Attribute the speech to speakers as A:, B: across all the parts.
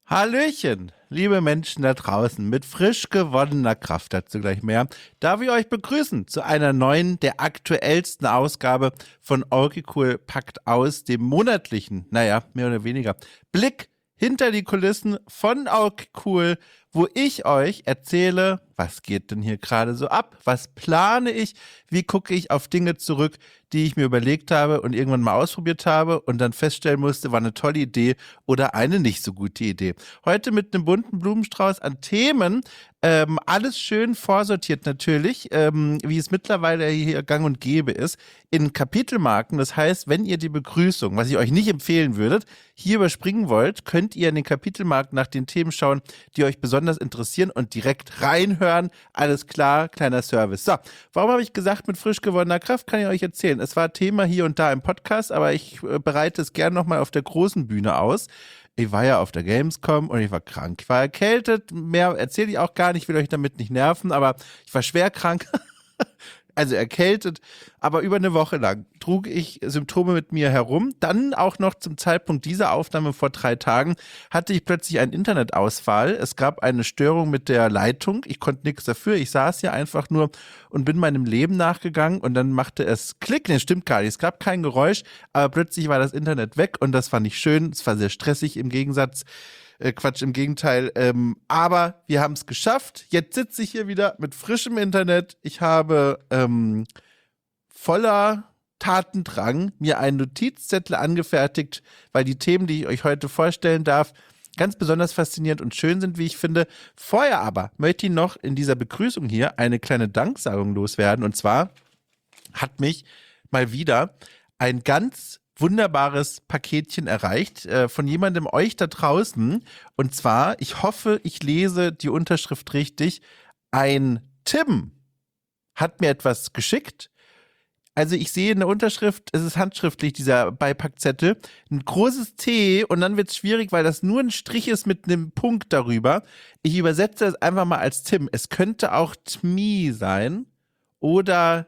A: Hallöchen, liebe Menschen da draußen mit frisch gewonnener Kraft, dazu gleich mehr, darf ich euch begrüßen zu einer neuen, der aktuellsten Ausgabe von Orky Cool packt aus, dem monatlichen, naja, mehr oder weniger, Blick hinter die Kulissen von Orky Cool, wo ich euch erzähle, was geht denn hier gerade so ab, was plane ich, wie gucke ich auf Dinge zurück, die ich mir überlegt habe und irgendwann mal ausprobiert habe und dann feststellen musste, war eine tolle Idee oder eine nicht so gute Idee. Heute mit einem bunten Blumenstrauß an Themen, alles schön vorsortiert natürlich, wie es mittlerweile hier gang und gäbe ist, in Kapitelmarken. Das heißt, wenn ihr die Begrüßung, was ich euch nicht empfehlen würdet, hier überspringen wollt, könnt ihr in den Kapitelmarken nach den Themen schauen, die euch besonders interessieren und direkt reinhören. Alles klar, kleiner Service. So, warum habe ich gesagt, mit frisch gewonnener Kraft kann ich euch erzählen. Es war Thema hier und da im Podcast, aber ich bereite es gern nochmal auf der großen Bühne aus. Ich war ja auf der Gamescom und ich war krank. Ich war erkältet, mehr erzähle ich auch gar nicht, will euch damit nicht nerven, aber ich war schwer krank. Also erkältet, aber über eine Woche lang trug ich Symptome mit mir herum. Dann auch noch zum Zeitpunkt dieser Aufnahme vor 3 Tagen hatte ich plötzlich einen Internetausfall. Es gab eine Störung mit der Leitung. Ich konnte nichts dafür. Ich saß hier einfach nur und bin meinem Leben nachgegangen und dann machte es Klick. Nee, stimmt gar nicht. Es gab kein Geräusch, aber plötzlich war das Internet weg und das war nicht schön. Es war sehr stressig im Gegensatz. Quatsch, im Gegenteil. Aber wir haben es geschafft. Jetzt sitze ich hier wieder mit frischem Internet. Ich habe voller Tatendrang mir einen Notizzettel angefertigt, weil die Themen, die ich euch heute vorstellen darf, ganz besonders faszinierend und schön sind, wie ich finde. Vorher aber möchte ich noch in dieser Begrüßung hier eine kleine Danksagung loswerden. Und zwar hat mich mal wieder ein ganz wunderbares Paketchen erreicht von jemandem euch da draußen. Und zwar, ich hoffe, ich lese die Unterschrift richtig. Ein Tim hat mir etwas geschickt. Also ich sehe in der Unterschrift, es ist handschriftlich, dieser Beipackzettel, ein großes T und dann wird es schwierig, weil das nur ein Strich ist mit einem Punkt darüber. Ich übersetze es einfach mal als Tim. Es könnte auch Tmi sein oder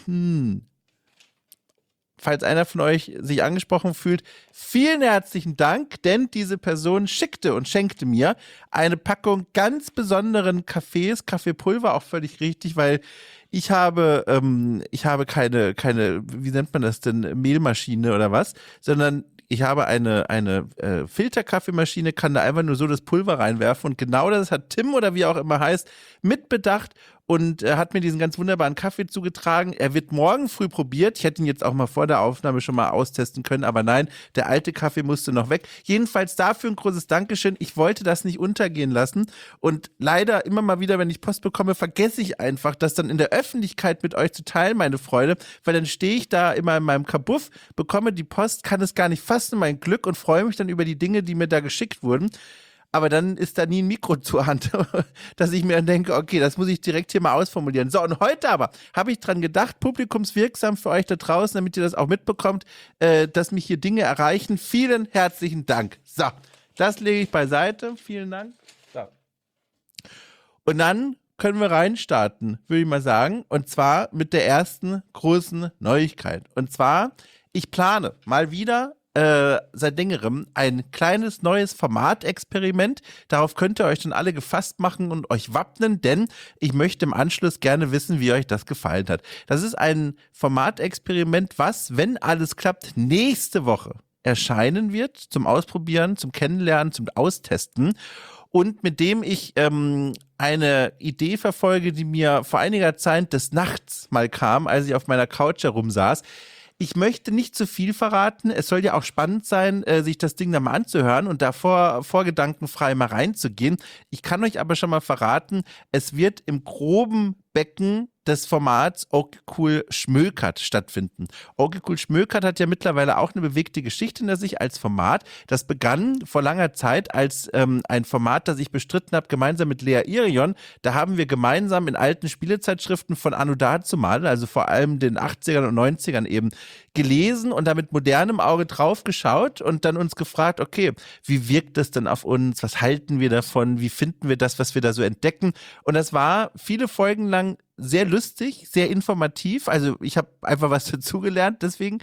A: Falls einer von euch sich angesprochen fühlt, vielen herzlichen Dank, denn diese Person schickte und schenkte mir eine Packung ganz besonderen Kaffees, Kaffeepulver, auch völlig richtig, weil ich habe keine, wie nennt man das denn, Mehlmaschine oder was, sondern ich habe eine Filterkaffeemaschine, kann da einfach nur so das Pulver reinwerfen und genau das hat Tim oder wie auch immer heißt, mitbedacht und hat mir diesen ganz wunderbaren Kaffee zugetragen. Er wird morgen früh probiert. Ich hätte ihn jetzt auch mal vor der Aufnahme schon mal austesten können, aber nein, der alte Kaffee musste noch weg. Jedenfalls dafür ein großes Dankeschön. Ich wollte das nicht untergehen lassen und leider immer mal wieder, wenn ich Post bekomme, vergesse ich einfach, das dann in der Öffentlichkeit mit euch zu teilen, meine Freude, weil dann stehe ich da immer in meinem Kabuff, bekomme die Post, kann es gar nicht fassen, mein Glück und freue mich dann über die Dinge, die mir da geschickt wurden. Aber dann ist da nie ein Mikro zur Hand, dass ich mir dann denke, okay, das muss ich direkt hier mal ausformulieren. So, und heute aber habe ich dran gedacht, publikumswirksam für euch da draußen, damit ihr das auch mitbekommt, dass mich hier Dinge erreichen. Vielen herzlichen Dank. So, das lege ich beiseite. Vielen Dank. So. Und dann können wir reinstarten, würde ich mal sagen. Und zwar mit der ersten großen Neuigkeit. Und zwar, ich plane mal wieder seit längerem ein kleines neues Formatexperiment. Darauf könnt ihr euch dann alle gefasst machen und euch wappnen, denn ich möchte im Anschluss gerne wissen, wie euch das gefallen hat. Das ist ein Formatexperiment, was, wenn alles klappt, nächste Woche erscheinen wird, zum Ausprobieren, zum Kennenlernen, zum Austesten. Und mit dem ich eine Idee verfolge, die mir vor einiger Zeit des Nachts mal kam, als ich auf meiner Couch herumsaß. Ich möchte nicht zu viel verraten. Es soll ja auch spannend sein, sich das Ding da mal anzuhören und davor vorgedankenfrei mal reinzugehen. Ich kann euch aber schon mal verraten, es wird im groben Becken des Formats Okay Cool Schmökert stattfinden. Okay Cool Schmökert hat ja mittlerweile auch eine bewegte Geschichte hinter sich als Format. Das begann vor langer Zeit als ein Format, das ich bestritten habe, gemeinsam mit Lea Irion. Da haben wir gemeinsam in alten Spielezeitschriften von Anno dazumal, also vor allem den 80ern und 90ern eben, gelesen und da mit modernem Auge drauf geschaut und dann uns gefragt, okay, wie wirkt das denn auf uns? Was halten wir davon? Wie finden wir das, was wir da so entdecken? Und das war viele Folgen lang sehr lustig, sehr informativ. Also ich habe einfach was dazugelernt deswegen.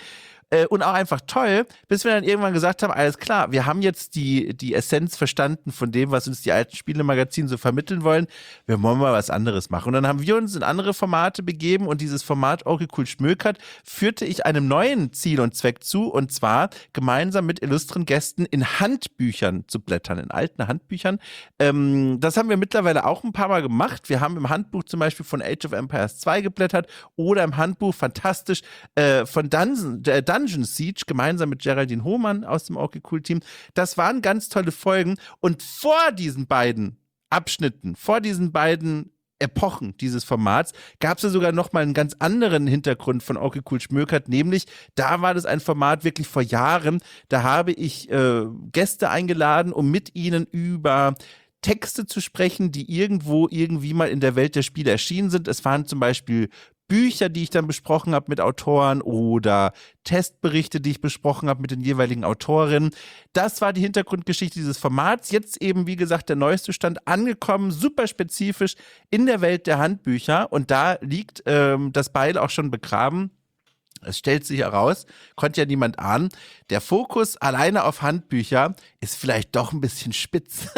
A: und auch einfach toll, bis wir dann irgendwann gesagt haben, alles klar, wir haben jetzt die Essenz verstanden von dem, was uns die alten Spielemagazine so vermitteln wollen. Wir wollen mal was anderes machen. Und dann haben wir uns in andere Formate begeben und dieses Format Okay Cool Schmökert führte ich einem neuen Ziel und Zweck zu, und zwar gemeinsam mit illustren Gästen in Handbüchern zu blättern, in alten Handbüchern. Das haben wir mittlerweile auch ein paar Mal gemacht. Wir haben im Handbuch zum Beispiel von Age of Empires 2 geblättert oder im Handbuch fantastisch von Dungeon Siege gemeinsam mit Geraldine Hohmann aus dem Okay Cool Team. Das waren ganz tolle Folgen, und vor diesen beiden Abschnitten, vor diesen beiden Epochen dieses Formats gab es ja sogar noch mal einen ganz anderen Hintergrund von Okay Cool Schmökert, nämlich da war das ein Format wirklich vor Jahren, da habe ich Gäste eingeladen, um mit ihnen über Texte zu sprechen, die irgendwie mal in der Welt der Spiele erschienen sind. Es waren zum Beispiel Bücher, die ich dann besprochen habe mit Autoren oder Testberichte, die ich besprochen habe mit den jeweiligen Autorinnen. Das war die Hintergrundgeschichte dieses Formats. Jetzt eben, wie gesagt, der neueste Stand angekommen, super spezifisch in der Welt der Handbücher. Und da liegt das Beil auch schon begraben. Es stellt sich heraus, konnte ja niemand ahnen, der Fokus alleine auf Handbücher ist vielleicht doch ein bisschen spitz.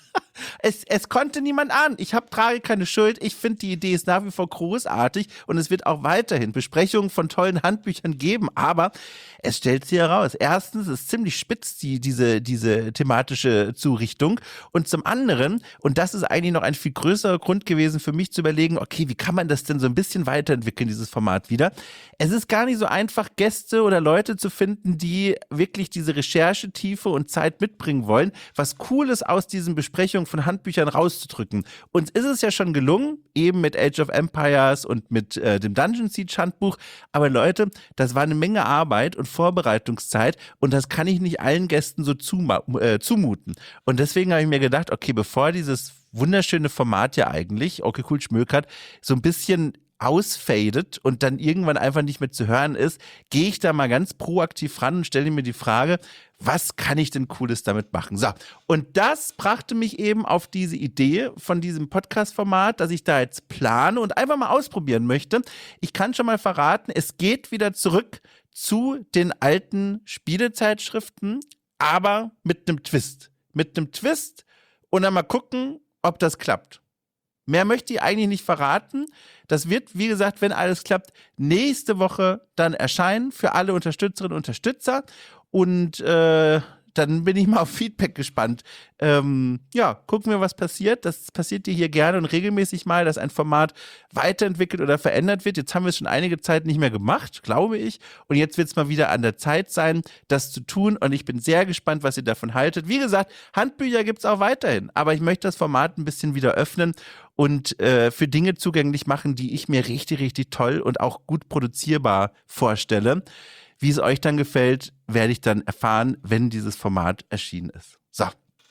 A: Es konnte niemand ahnen. Ich trage keine Schuld. Ich finde, die Idee ist nach wie vor großartig und es wird auch weiterhin Besprechungen von tollen Handbüchern geben. Aber es stellt sich heraus. Erstens ist ziemlich spitz diese thematische Zurichtung. Und zum anderen, und das ist eigentlich noch ein viel größerer Grund gewesen für mich zu überlegen, okay, wie kann man das denn so ein bisschen weiterentwickeln, dieses Format wieder? Es ist gar nicht so einfach, Gäste oder Leute zu finden, die wirklich diese Recherchetiefe und Zeit mitbringen wollen, was Cooles aus diesen Besprechungen von Handbüchern rauszudrücken. Uns ist es ja schon gelungen, eben mit Age of Empires und mit dem Dungeon Siege Handbuch, aber Leute, das war eine Menge Arbeit und Vorbereitungszeit und das kann ich nicht allen Gästen so zumuten. Und deswegen habe ich mir gedacht, okay, bevor dieses wunderschöne Format ja eigentlich, Okay Cool Schmökert, so ein bisschen ausfadet und dann irgendwann einfach nicht mehr zu hören ist, gehe ich da mal ganz proaktiv ran und stelle mir die Frage, was kann ich denn Cooles damit machen? So, und das brachte mich eben auf diese Idee von diesem Podcast-Format, dass ich da jetzt plane und einfach mal ausprobieren möchte. Ich kann schon mal verraten, es geht wieder zurück zu den alten Spielezeitschriften, aber mit einem Twist. Mit einem Twist und dann mal gucken, ob das klappt. Mehr möchte ich eigentlich nicht verraten. Das wird, wie gesagt, wenn alles klappt, nächste Woche dann erscheinen für alle Unterstützerinnen und Unterstützer. Und dann bin ich mal auf Feedback gespannt. Ja, gucken wir, was passiert. Das passiert dir hier gerne und regelmäßig mal, dass ein Format weiterentwickelt oder verändert wird. Jetzt haben wir es schon einige Zeit nicht mehr gemacht, glaube ich. Und jetzt wird es mal wieder an der Zeit sein, das zu tun. Und ich bin sehr gespannt, was ihr davon haltet. Wie gesagt, Handbücher gibt es auch weiterhin. Aber ich möchte das Format ein bisschen wieder öffnen und für Dinge zugänglich machen, die ich mir richtig, richtig toll und auch gut produzierbar vorstelle. Wie es euch dann gefällt, werde ich dann erfahren, wenn dieses Format erschienen ist. So.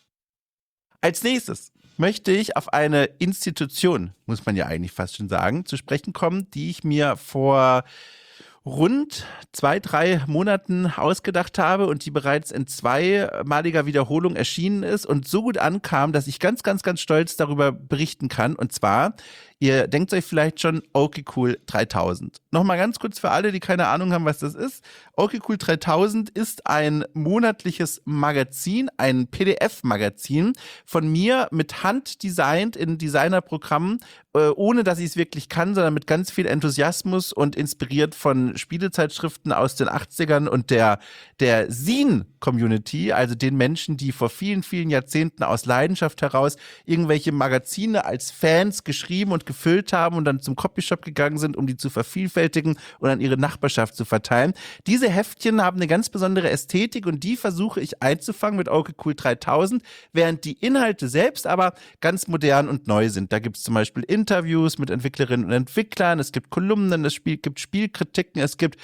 A: Als nächstes möchte ich auf eine Institution, muss man ja eigentlich fast schon sagen, zu sprechen kommen, die ich mir vor rund 2-3 Monaten ausgedacht habe und die bereits in zweimaliger Wiederholung erschienen ist und so gut ankam, dass ich ganz, ganz, ganz stolz darüber berichten kann. Und zwar, ihr denkt euch vielleicht schon, Okay Cool 3000. Nochmal ganz kurz für alle, die keine Ahnung haben, was das ist. Okay Cool 3000 ist ein monatliches Magazin, ein PDF-Magazin von mir mit Hand designt in Designerprogrammen, ohne dass ich es wirklich kann, sondern mit ganz viel Enthusiasmus und inspiriert von Spielezeitschriften aus den 80ern und der Zine-Community, also den Menschen, die vor vielen, vielen Jahrzehnten aus Leidenschaft heraus irgendwelche Magazine als Fans geschrieben und gefüllt haben und dann zum Copyshop gegangen sind, um die zu vervielfältigen und an ihre Nachbarschaft zu verteilen. Diese Heftchen haben eine ganz besondere Ästhetik und die versuche ich einzufangen mit Okay Cool 3000, während die Inhalte selbst aber ganz modern und neu sind. Da gibt es zum Beispiel Interviews mit Entwicklerinnen und Entwicklern, es gibt Kolumnen, gibt Spielkritiken, es gibt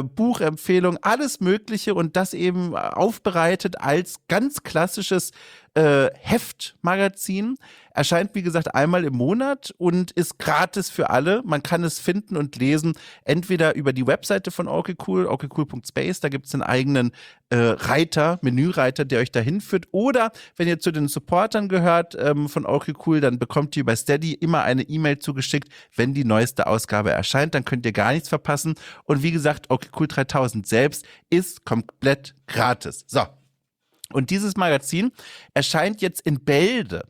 A: Buchempfehlungen, alles Mögliche und das eben aufbereitet als ganz klassisches Heftmagazin. Erscheint, wie gesagt, einmal im Monat und ist gratis für alle. Man kann es finden und lesen, entweder über die Webseite von OkCool, okcool.space, da gibt es einen eigenen Menüreiter, der euch dahin führt. Oder wenn ihr zu den Supportern gehört von OkCool, dann bekommt ihr über Steady immer eine E-Mail zugeschickt, wenn die neueste Ausgabe erscheint. Dann könnt ihr gar nichts verpassen. Und wie gesagt, OkCool 3000 selbst ist komplett gratis. So. Und dieses Magazin erscheint jetzt in Bälde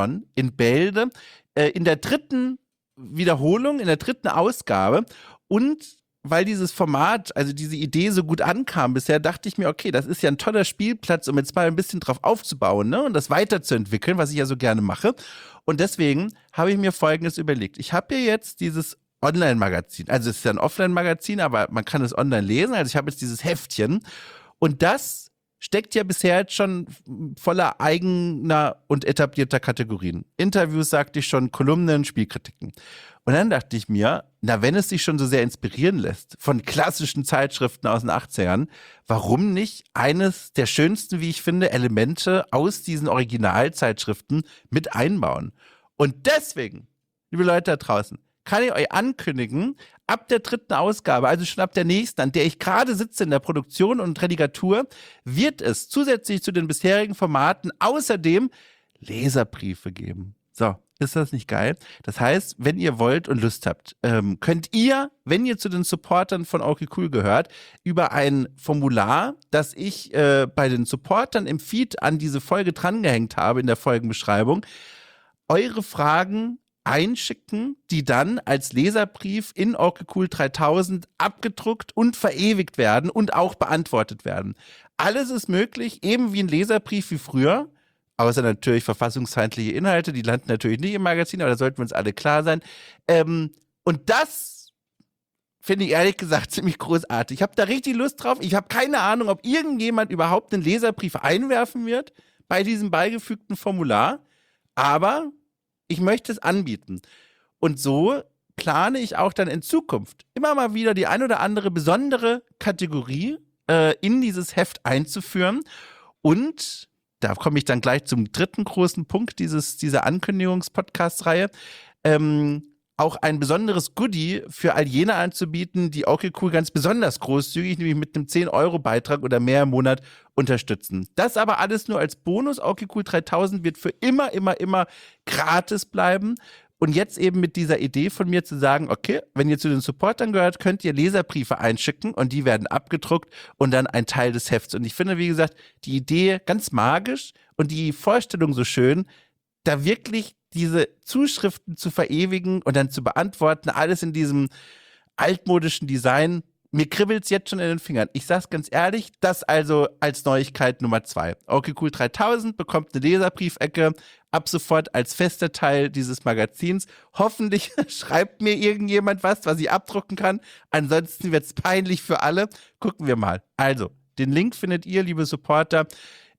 A: in der dritten Wiederholung, in der dritten Ausgabe. Und weil dieses Format, also diese Idee so gut ankam bisher, dachte ich mir, okay, das ist ja ein toller Spielplatz, um jetzt mal ein bisschen drauf aufzubauen, ne? Und das weiterzuentwickeln, was ich ja so gerne mache. Und deswegen habe ich mir Folgendes überlegt. Ich habe ja jetzt dieses Online-Magazin, also es ist ja ein Offline-Magazin, aber man kann es online lesen. Also ich habe jetzt dieses Heftchen und das steckt ja bisher jetzt schon voller eigener und etablierter Kategorien. Interviews, sagte ich schon, Kolumnen, Spielkritiken. Und dann dachte ich mir, na, wenn es sich schon so sehr inspirieren lässt von klassischen Zeitschriften aus den 80ern, warum nicht eines der schönsten, wie ich finde, Elemente aus diesen Originalzeitschriften mit einbauen? Und deswegen, liebe Leute da draußen, kann ich euch ankündigen, ab der dritten Ausgabe, also schon ab der nächsten, an der ich gerade sitze in der Produktion und Redigatur, wird es zusätzlich zu den bisherigen Formaten außerdem Leserbriefe geben. So, ist das nicht geil? Das heißt, wenn ihr wollt und Lust habt, könnt ihr, wenn ihr zu den Supportern von OkCool gehört, über ein Formular, das ich bei den Supportern im Feed an diese Folge drangehängt habe, in der Folgenbeschreibung, eure Fragen einschicken, die dann als Leserbrief in OkCool 3000 abgedruckt und verewigt werden und auch beantwortet werden. Alles ist möglich, eben wie ein Leserbrief wie früher, außer natürlich verfassungsfeindliche Inhalte, die landen natürlich nicht im Magazin, aber da sollten wir uns alle klar sein. Und das finde ich ehrlich gesagt ziemlich großartig. Ich habe da richtig Lust drauf. Ich habe keine Ahnung, ob irgendjemand überhaupt einen Leserbrief einwerfen wird bei diesem beigefügten Formular, aber ich möchte es anbieten. Und so plane ich auch dann in Zukunft immer mal wieder die ein oder andere besondere Kategorie in dieses Heft einzuführen. Und da komme ich dann gleich zum dritten großen Punkt dieser Ankündigungs-Podcast-Reihe. Auch ein besonderes Goodie für all jene anzubieten, die OkCool ganz besonders großzügig, nämlich mit einem 10-Euro-Beitrag oder mehr im Monat unterstützen. Das aber alles nur als Bonus. OkCool 3000 wird für immer gratis bleiben. Und jetzt eben mit dieser Idee von mir zu sagen, okay, wenn ihr zu den Supportern gehört, könnt ihr Leserbriefe einschicken und die werden abgedruckt und dann ein Teil des Hefts. Und ich finde, wie gesagt, die Idee ganz magisch und die Vorstellung so schön, da wirklich diese Zuschriften zu verewigen und dann zu beantworten, alles in diesem altmodischen Design. Mir kribbelt es jetzt schon in den Fingern. Ich sag's ganz ehrlich, das also als Neuigkeit Nummer 2. OkCool 3000 bekommt eine Leserbriefecke ab sofort als fester Teil dieses Magazins. Hoffentlich schreibt mir irgendjemand was ich abdrucken kann. Ansonsten wird's peinlich für alle. Gucken wir mal. Also, den Link findet ihr, liebe Supporter,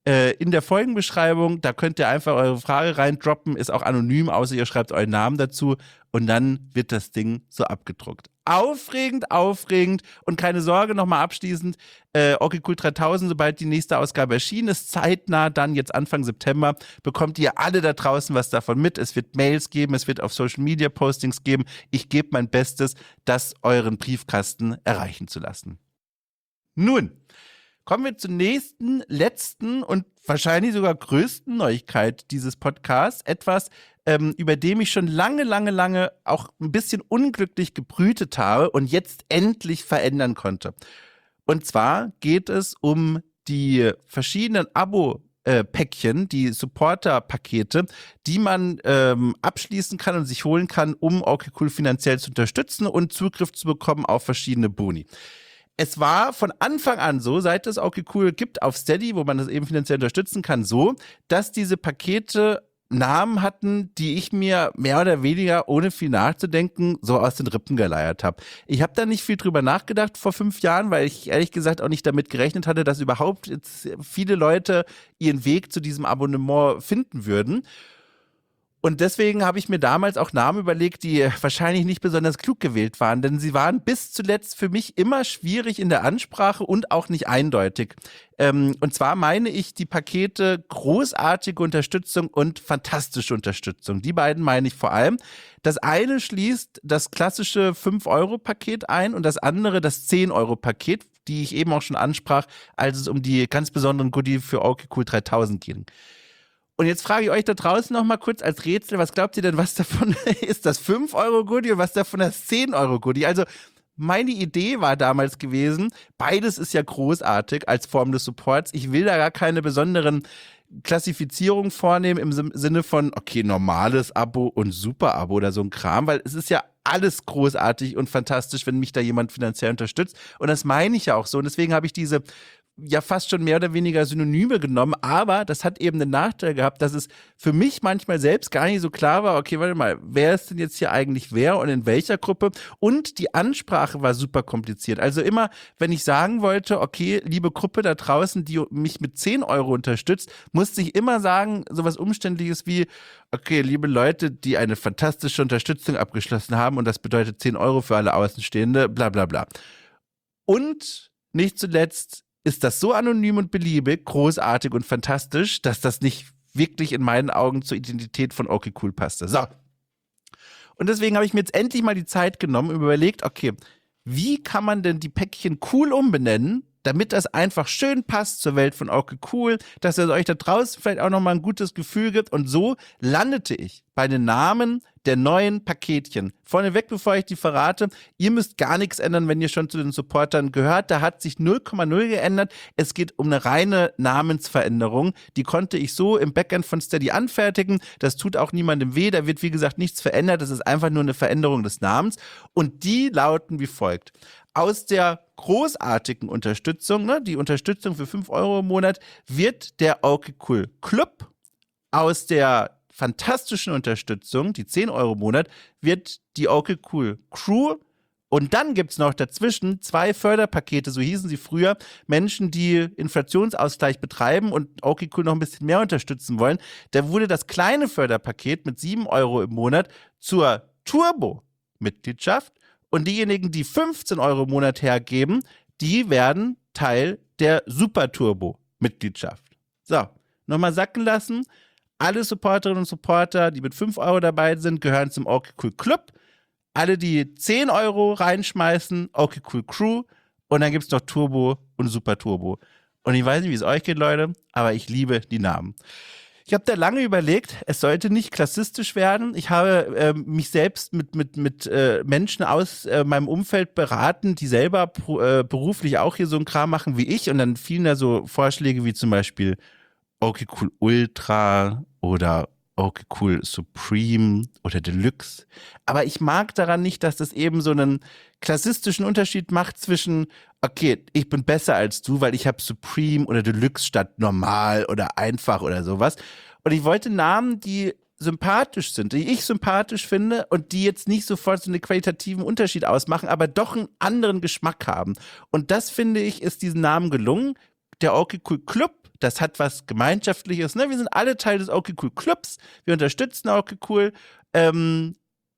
A: in der Folgenbeschreibung. Da könnt ihr einfach eure Frage reindroppen. Ist auch anonym, außer ihr schreibt euren Namen dazu. Und dann wird das Ding so abgedruckt. Aufregend. Und keine Sorge, nochmal abschließend, OkCool 3000, sobald die nächste Ausgabe erschienen ist, zeitnah dann jetzt Anfang September, bekommt ihr alle da draußen was davon mit. Es wird Mails geben, es wird auf Social Media Postings geben. Ich gebe mein Bestes, das euren Briefkasten erreichen zu lassen. Nun, kommen wir zur nächsten, letzten und wahrscheinlich sogar größten Neuigkeit dieses Podcasts. Etwas, über dem ich schon lange auch ein bisschen unglücklich gebrütet habe und jetzt endlich verändern konnte. Und zwar geht es um die verschiedenen Abo-Päckchen, die Supporter-Pakete, die man abschließen kann und sich holen kann, um OkCool finanziell zu unterstützen und Zugriff zu bekommen auf verschiedene Boni. Es war von Anfang an so, seit es OkCool gibt auf Steady, wo man das eben finanziell unterstützen kann, so, dass diese Pakete Namen hatten, die ich mir mehr oder weniger, ohne viel nachzudenken, so aus den Rippen geleiert habe. Ich habe da nicht viel drüber nachgedacht vor 5 Jahren, weil ich ehrlich gesagt auch nicht damit gerechnet hatte, dass überhaupt jetzt viele Leute ihren Weg zu diesem Abonnement finden würden. Und deswegen habe ich mir damals auch Namen überlegt, die wahrscheinlich nicht besonders klug gewählt waren, denn sie waren bis zuletzt für mich immer schwierig in der Ansprache und auch nicht eindeutig. Und zwar meine ich die Pakete großartige Unterstützung und fantastische Unterstützung. Die beiden meine ich vor allem. Das eine schließt das klassische 5-Euro-Paket ein und das andere das 10-Euro-Paket, die ich eben auch schon ansprach, als es um die ganz besonderen Goodie für okay Cool 3000 ging. Und jetzt frage ich euch da draußen noch mal kurz als Rätsel, was glaubt ihr denn, was davon ist das 5-Euro-Goodie und was davon das 10-Euro-Goodie? Also meine Idee war damals gewesen, beides ist ja großartig als Form des Supports. Ich will da gar keine besonderen Klassifizierungen vornehmen im Sinne von, okay, normales Abo und Super-Abo oder so ein Kram, weil es ist ja alles großartig und fantastisch, wenn mich da jemand finanziell unterstützt. Und das meine ich ja auch so. Und deswegen habe ich diese ja fast schon mehr oder weniger Synonyme genommen, aber das hat eben den Nachteil gehabt, dass es für mich manchmal selbst gar nicht so klar war, okay, warte mal, wer ist denn jetzt hier eigentlich wer und in welcher Gruppe? Und die Ansprache war super kompliziert. Also immer, wenn ich sagen wollte, okay, liebe Gruppe da draußen, die mich mit 10 Euro unterstützt, musste ich immer sagen, sowas Umständliches wie, okay, liebe Leute, die eine fantastische Unterstützung abgeschlossen haben und das bedeutet 10 Euro für alle Außenstehende, bla bla bla. Und nicht zuletzt ist das so anonym und beliebig, großartig und fantastisch, dass das nicht wirklich in meinen Augen zur Identität von okay Cool passte. So. Und deswegen habe ich mir jetzt endlich mal die Zeit genommen und überlegt, okay, wie kann man denn die Päckchen cool umbenennen, damit das einfach schön passt zur Welt von okay Cool, dass es euch da draußen vielleicht auch nochmal ein gutes Gefühl gibt. Und so landete ich bei den Namen der neuen Paketchen. Vorneweg, bevor ich die verrate, ihr müsst gar nichts ändern, wenn ihr schon zu den Supportern gehört. Da hat sich 0,0 geändert. Es geht um eine reine Namensveränderung. Die konnte ich so im Backend von Steady anfertigen. Das tut auch niemandem weh. Da wird, wie gesagt, nichts verändert. Das ist einfach nur eine Veränderung des Namens. Und die lauten wie folgt. Aus der großartigen Unterstützung, ne, die Unterstützung für 5 Euro im Monat, wird der okay Cool Club. Aus der fantastischen Unterstützung, die 10 Euro im Monat, wird die okay Cool Crew. Und dann gibt es noch dazwischen 2 Förderpakete, so hießen sie früher, Menschen, die Inflationsausgleich betreiben und okay Cool noch ein bisschen mehr unterstützen wollen. Da wurde das kleine Förderpaket mit 7 Euro im Monat zur Turbo-Mitgliedschaft. Und diejenigen, die 15 Euro im Monat hergeben, die werden Teil der Super-Turbo-Mitgliedschaft. So, nochmal sacken lassen. Alle Supporterinnen und Supporter, die mit 5 Euro dabei sind, gehören zum okay Cool Club. Alle, die 10 Euro reinschmeißen, okay Cool Crew. Und dann gibt es noch Turbo und Super Turbo. Und ich weiß nicht, wie es euch geht, Leute, aber ich liebe die Namen. Ich habe da lange überlegt, es sollte nicht klassistisch werden. Ich habe mich selbst mit Menschen aus meinem Umfeld beraten, die selber beruflich auch hier so einen Kram machen wie ich. Und dann fielen da so Vorschläge wie zum Beispiel okay Cool Ultra oder okay Cool Supreme oder Deluxe. Aber ich mag daran nicht, dass das eben so einen klassistischen Unterschied macht zwischen, okay, ich bin besser als du, weil ich habe Supreme oder Deluxe statt normal oder einfach oder sowas. Und ich wollte Namen, die sympathisch sind, die ich sympathisch finde und die jetzt nicht sofort so einen qualitativen Unterschied ausmachen, aber doch einen anderen Geschmack haben. Und das, finde ich, ist diesen Namen gelungen. Der okay Cool Club, das hat was Gemeinschaftliches, ne? Wir sind alle Teil des okay Cool Clubs, wir unterstützen okay Cool. Und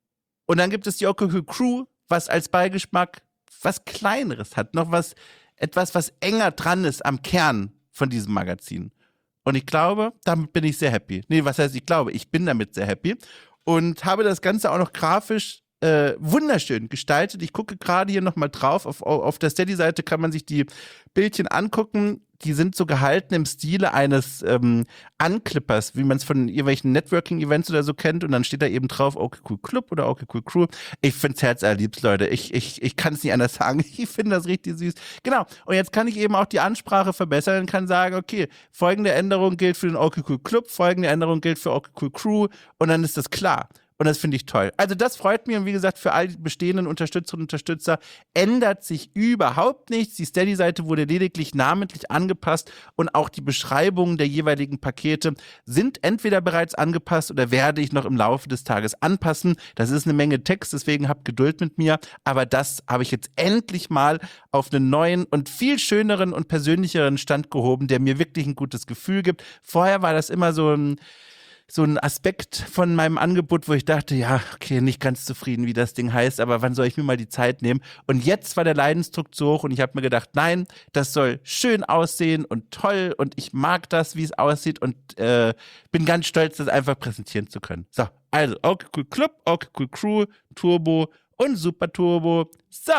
A: dann gibt es die okay Cool Crew, was als Beigeschmack was Kleineres hat, noch etwas, was enger dran ist am Kern von diesem Magazin. Und ich glaube, damit bin ich sehr happy. Nee, was heißt ich glaube? Ich bin damit sehr happy und habe das Ganze auch noch grafisch wunderschön gestaltet. Ich gucke gerade hier nochmal drauf. Auf der Steady-Seite kann man sich die Bildchen angucken. Die sind so gehalten im Stile eines Anklippers, wie man es von irgendwelchen Networking-Events oder so kennt. Und dann steht da eben drauf, okay Cool Club oder okay Cool Crew. Ich finde es herzallerliebst, Leute. Ich kann es nicht anders sagen. Ich finde das richtig süß. Genau. Und jetzt kann ich eben auch die Ansprache verbessern und kann sagen, okay, folgende Änderung gilt für den okay Cool Club, folgende Änderung gilt für okay Cool Crew. Und dann ist das klar. Und das finde ich toll. Also das freut mich und wie gesagt, für all die bestehenden Unterstützerinnen und Unterstützer ändert sich überhaupt nichts. Die Steady-Seite wurde lediglich namentlich angepasst und auch die Beschreibungen der jeweiligen Pakete sind entweder bereits angepasst oder werde ich noch im Laufe des Tages anpassen. Das ist eine Menge Text, deswegen habt Geduld mit mir. Aber das habe ich jetzt endlich mal auf einen neuen und viel schöneren und persönlicheren Stand gehoben, der mir wirklich ein gutes Gefühl gibt. Vorher war das immer so ein so ein Aspekt von meinem Angebot, wo ich dachte, ja, okay, nicht ganz zufrieden, wie das Ding heißt, aber wann soll ich mir mal die Zeit nehmen? Und jetzt war der Leidensdruck so hoch und ich habe mir gedacht, nein, das soll schön aussehen und toll und ich mag das, wie es aussieht und bin ganz stolz, das einfach präsentieren zu können. So, also okay cool Club, okay cool Crew, Turbo und Super Turbo. So,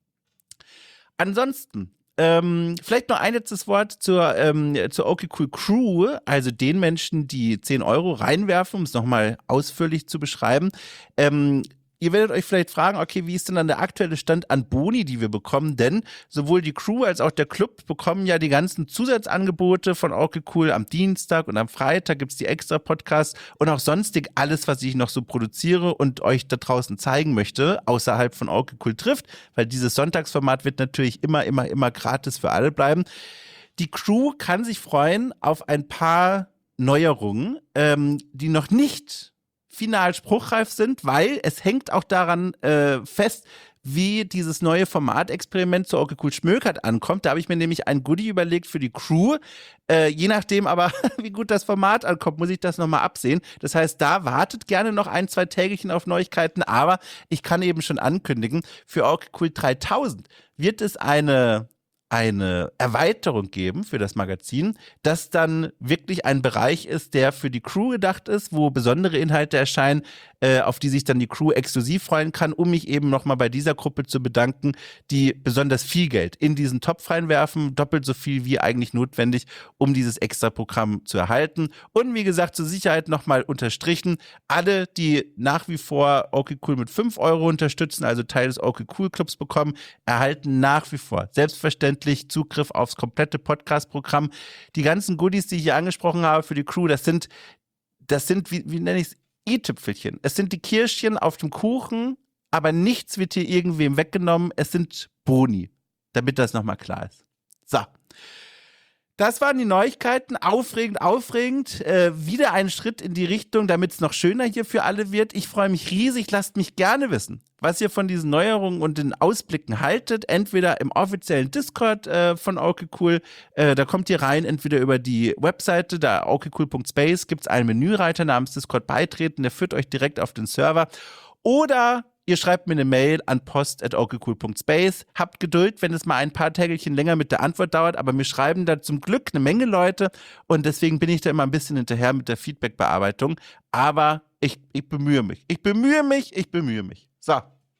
A: ansonsten vielleicht noch ein letztes Wort zur Okay Cool Crew, also den Menschen, die 10 Euro reinwerfen, um es nochmal ausführlich zu beschreiben. Ihr werdet euch vielleicht fragen, okay, wie ist denn dann der aktuelle Stand an Boni, die wir bekommen? Denn sowohl die Crew als auch der Club bekommen ja die ganzen Zusatzangebote von Okay Cool. Am Dienstag und am Freitag gibt es die extra Podcasts und auch sonstig alles, was ich noch so produziere und euch da draußen zeigen möchte, außerhalb von Okay Cool trifft, weil dieses Sonntagsformat wird natürlich immer gratis für alle bleiben. Die Crew kann sich freuen auf ein paar Neuerungen, die noch nicht final spruchreif sind, weil es hängt auch daran fest, wie dieses neue Formatexperiment zu Okay Cool Schmökert ankommt. Da habe ich mir nämlich ein Goodie überlegt für die Crew. Je nachdem aber, wie gut das Format ankommt, muss ich das nochmal absehen. Das heißt, da wartet gerne noch 1-2 Tägchen auf Neuigkeiten, aber ich kann eben schon ankündigen, für Okay Cool 3000 wird es eine Erweiterung geben für das Magazin, das dann wirklich ein Bereich ist, der für die Crew gedacht ist, wo besondere Inhalte erscheinen, auf die sich dann die Crew exklusiv freuen kann, um mich eben nochmal bei dieser Gruppe zu bedanken, die besonders viel Geld in diesen Topf reinwerfen, doppelt so viel wie eigentlich notwendig, um dieses Extra-Programm zu erhalten. Und wie gesagt, zur Sicherheit nochmal unterstrichen, alle, die nach wie vor Okay Cool mit 5 Euro unterstützen, also Teil des Okay Cool Clubs bekommen, erhalten nach wie vor selbstverständlich Zugriff aufs komplette Podcast-Programm. Die ganzen Goodies, die ich hier angesprochen habe für die Crew, das sind wie nenne ich es, i-Tüpfelchen. Es sind die Kirschchen auf dem Kuchen, aber nichts wird hier irgendwem weggenommen. Es sind Boni, damit das nochmal klar ist. So. Das waren die Neuigkeiten. Aufregend. Wieder ein Schritt in die Richtung, damit es noch schöner hier für alle wird. Ich freue mich riesig. Lasst mich gerne wissen, was ihr von diesen Neuerungen und den Ausblicken haltet. Entweder im offiziellen Discord von Okay Cool. Da kommt ihr rein, entweder über die Webseite, da okcool.space gibt es einen Menüreiter namens Discord beitreten. Der führt euch direkt auf den Server. Oder ihr schreibt mir eine Mail an post@okcool.space. Habt Geduld, wenn es mal ein paar Tägelchen länger mit der Antwort dauert, aber mir schreiben da zum Glück eine Menge Leute und deswegen bin ich da immer ein bisschen hinterher mit der Feedback-Bearbeitung. Aber ich bemühe mich. Ich bemühe mich. So.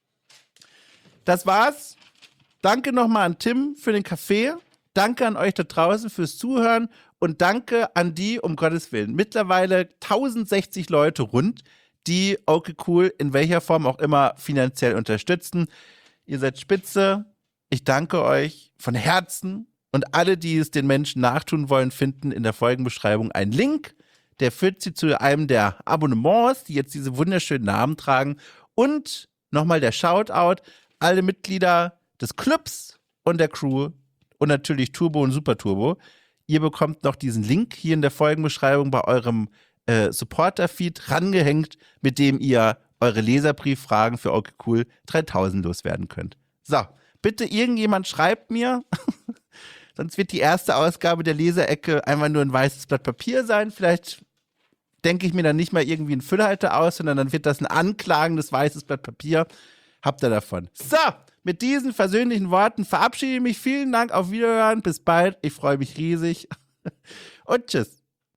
A: Das war's. Danke nochmal an Tim für den Kaffee. Danke an euch da draußen fürs Zuhören und danke an die, um Gottes Willen, mittlerweile 1060 Leute rund, die Okay Cool in welcher Form auch immer finanziell unterstützen. Ihr seid spitze. Ich danke euch von Herzen und alle, die es den Menschen nachtun wollen, finden in der Folgenbeschreibung einen Link. Der führt sie zu einem der Abonnements, die jetzt diese wunderschönen Namen tragen. Und nochmal der Shoutout, alle Mitglieder des Clubs und der Crew und natürlich Turbo und Super Turbo. Ihr bekommt noch diesen Link hier in der Folgenbeschreibung bei eurem Supporter-Feed rangehängt, mit dem ihr eure Leserbrieffragen für Okay Cool 3000 loswerden könnt. So, bitte irgendjemand schreibt mir, sonst wird die erste Ausgabe der Leserecke einfach nur ein weißes Blatt Papier sein. Vielleicht denke ich mir dann nicht mal irgendwie einen Füllhalter aus, sondern dann wird das ein anklagendes weißes Blatt Papier. Habt ihr davon. So, mit diesen versöhnlichen Worten verabschiede ich mich. Vielen Dank, auf Wiederhören, bis bald. Ich freue mich riesig und tschüss.